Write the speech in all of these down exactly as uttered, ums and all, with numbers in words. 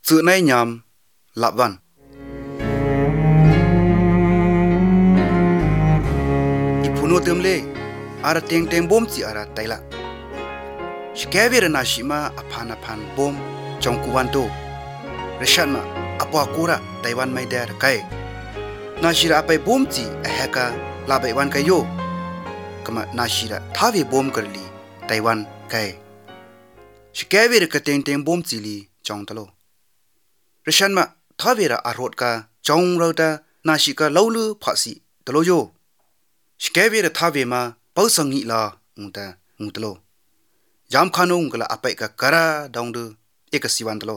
sự nay nhằm lạp văn ipuno temle ara teng teng bom si ara taila shkevir na shima aphan aphan bom chongkuwanto reshanma apwa kura taiwan mai der kai nashira apai bom chi aheka labai wan kayo kama nashira thawe bom karli taiwan kai shkevir ka teng teng bom chi li chongtalo reshanma thawera arot ka chongrota nashika lawlu phasi taloyo shkevir thawe ma pausangi la ngta ngtalo jam khano ngla apai ka kara dongdu ekasiwan talo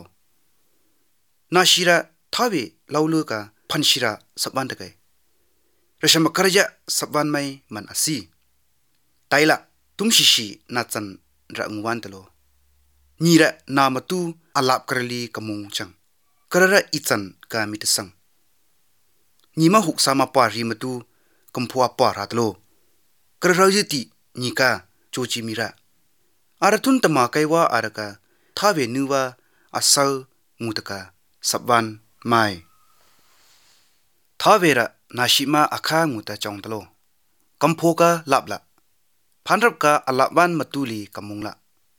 nashira thawe lawlu ka phanshira sabban takai reshama karja sabban mai man asi taila tumshishi nachan ra ngwan talo nira namatu alap karli kamung chang karara ichan ka mitasang nima huksama pari matu kamphua paratlo kararajiti nika chochi mira arathun tama kaiwa araka thawe nuwa asal mutaka sabban mai thawera nashima akha nguta chongtalo kamphoka labla phanrap ka alapwan matuli kamungla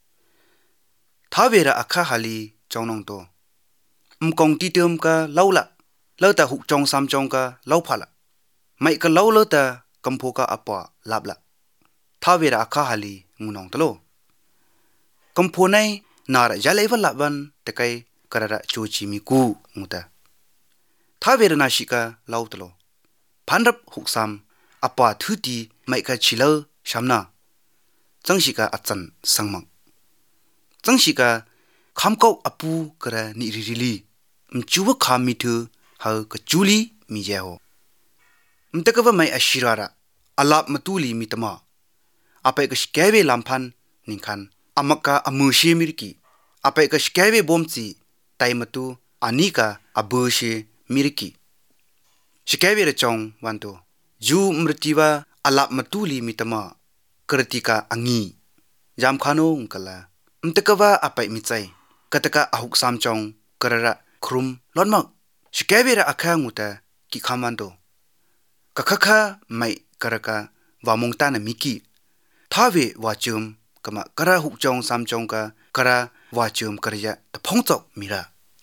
thawera akha hali chongnong to umkong titum ka laula lauta huk chong sam chong ka lauphala mai ka laulota kamphoka apa labla thawera akha hali ngunong talo kamphonai nara jalaiwa labwan takai karara chochi mi ku nguta thawera nashika lautalo phanrap huksam apa thuti mai ka chilo shamna changshika achan sangmang changshika khamkau apu kara ni ririli mchuwa khamithu ha ka chuli mi jaho mtakawa mai ashirara alap matuli mitama apai ka shkewe lamphan ningkhan amaka amushi mirki apai ka shkewe bomchi taimatu anika abushe mirki shkewe rachong wanto ju mrtiwa alap matuli mitama kratika angi jam khano ngkala mtakawa apai michai kataka ahuk samchong karara khrum lonmak shkevera akha nguta ki khamando kakhakha mai karaka wamongta na miki thawe wachum kama kara hukchong samchong ka kara wachum karya taphongchok mira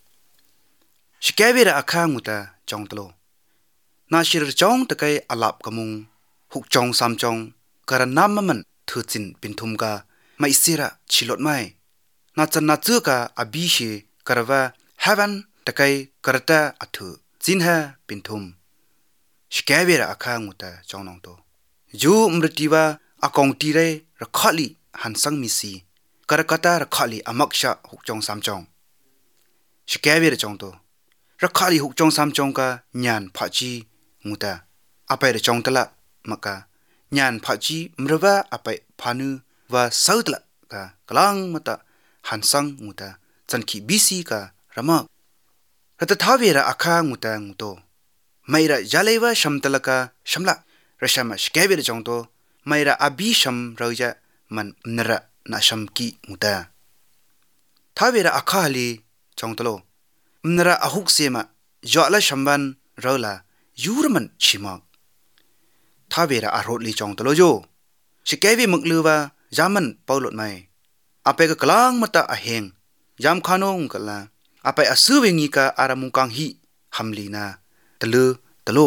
shkevera akha nguta chongtlo na shir chong takai alap kamung hukchong samchong kara namaman thuchin pinthum ka mai sira chilot mai na chan na chu ka abishe karwa heaven takai karta athu jinha pinthum shkevera akha nguta chongnong to ju mrtiwa akong tire rakhali hansang misi karakata rakhali amaksha hukchong samchong shkevera chongto rakhali hukchong samchong ka nyan phachi nguta apai ra chongtala maka nyan phachi mrwa apai phanu wa sautla ka klang mata hansang nguta chanki bisi ka rama rata thawera akha nguta nguto maira jalaiwa shamtalaka shamla rashama shkevera chongto maira abi sham roja man nara na shamki nguta thawera akha hali chongtalo nara ahuk sema jala shamban rola yurman chimak thawera arotli chongtalo jo shkevi mukluwa jaman paulot mai ape ka klang mata aheng jam khano ngkala apai asuwengi ka aramungkang hi hamlina telu telo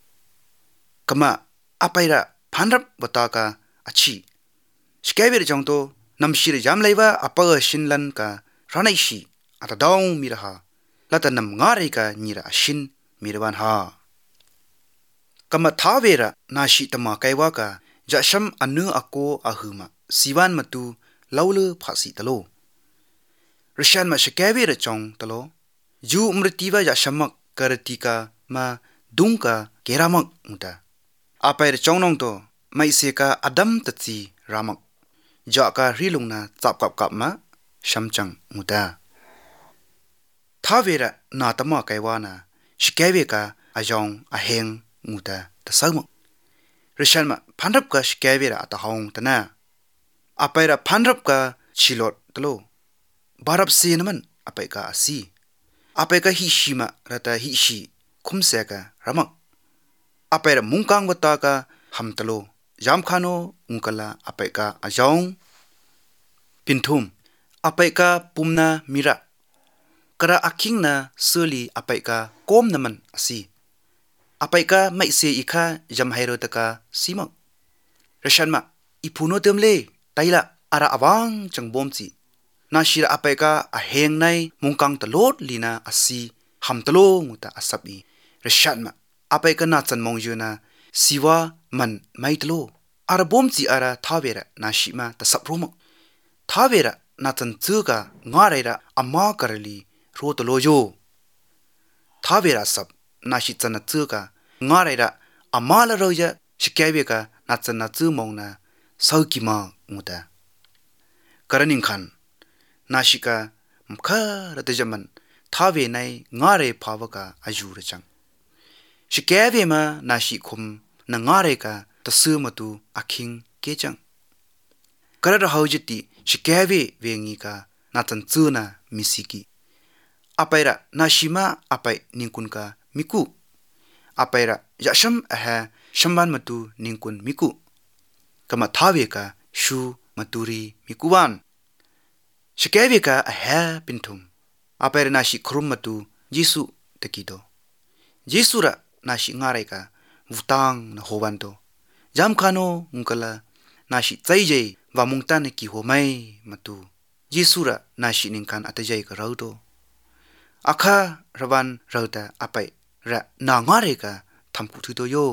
kama apai ra phanrap bataka achi shkevir chongto namshir jam laiwa apa shinlan ka ranaishi ata dong miraha lata nam ngari ka nira ashin mirwan ha kama thawera nashi tama kaiwa ka jasham anu ako ahuma siwan matu lawlu phasi talo rishan ma shkevir chong talo ju mrtiwa jashamak kartika ma dungka keramak muta apai chongnong to maiseka adam tachi ramak jaka rilungna chapkap kap ma shamchang muta thawera na tama kaiwana shkewe ka ajong aheng muta tasang rishan ma phanrap ka shkevera atahong tana apai ra phanrap ka chilot talo barap senaman apai ka asi Apai ka hi shi ma rata hi shi khumse ka ramak. Apai ra mungkang bata ka hamtalo jam khano ungkala apai ka ajong pinthum apai ka pumna mira kara aking na suli apai ka kom naman asi apai ka mai se ikha jam hairo taka simak rashan ma ipuno temle taila ara awang changbomchi na shira apai ka aheng nai mungkang talot lina asi hamtalo nguta asabi rashan ma apai ka na chan mongju na siwa man maitlo ara bomchi ara thawera na shima ta sapromak thawera na chan chuka ngaraira amma karali rotolojo thawera sab na shi chan chuka ngaraira amala roja shikyabeka na chan na chu mongna saukima nguta karaning khan nashika mkha ratajaman thawe nai ngare phawaka ajura chang shikyawe ma nashi khum na ngare ka tasumatu aking kechang karara haujiti shikyawe wengi ka natan chuna misiki apaira nashima apai ningkun ka miku apaira yasham aha shamban matu ningkun miku kama thawe ka shu maturi mikuwan shikyawe ka aha pinthum apaira nashi khrum matu jisu takido jisura nashi ngare ka vutang na howanto jam khano ungkala nashi tsaijai wa mungtan ki homai matu jisura nashi ningkan atajai ka raudo akha rawan rauta apai ra na ngare ka thampu thudo yo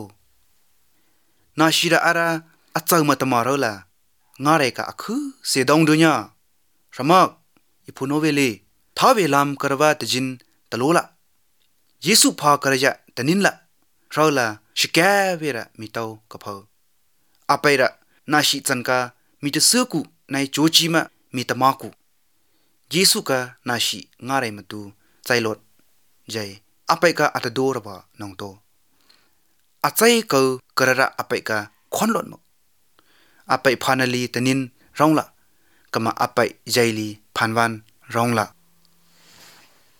nashira ara achau matamarola ngare ka akhu se dong dunya ramak ipunovele thawe lam karwa tajin talola Yesu pha karaja taninla raula shikavera mitau kapau apaira nashi chanka mitasuku nai chochima mitamaku Yesu ka nashi ngarai matu chailot jai apai ka atadorba nongto achai ko karara apai ka khonlot mo apai phanali tanin rongla kama apai jaili phanwan rongla